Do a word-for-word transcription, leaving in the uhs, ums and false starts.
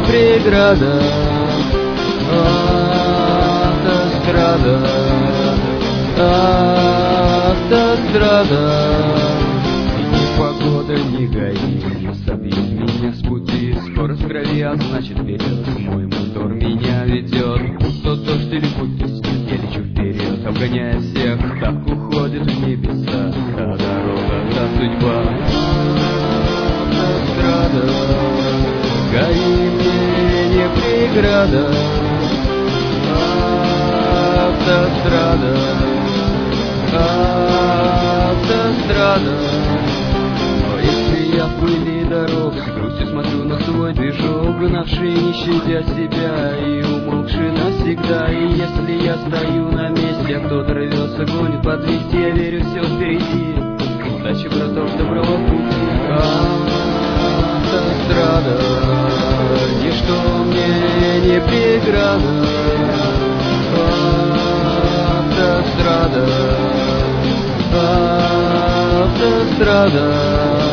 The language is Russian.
преграда. Автострада, автострада. Ни погода, ни ГАИ не собьют меня с пути. Скорость в крови, а значит вперед. Мой мотор меня ведет. То дождь или будь то снег, я лечу вперед, обгоняя всех. Так уходит в небеса та дорога, та судьба. Автострада, ГАИ мне не преграда. Автострада, автострада. Но если я в пыли дорог, с грустью смотрю на свой движок, гнавший, не щадя себя и умолкший навсегда. И если я стою на месте, а кто-то рвется, гонит по двести, я верю, все впереди. Удачи, браток, доброго пути. Автострада, ничто мне не преграда. Автострада, автострада.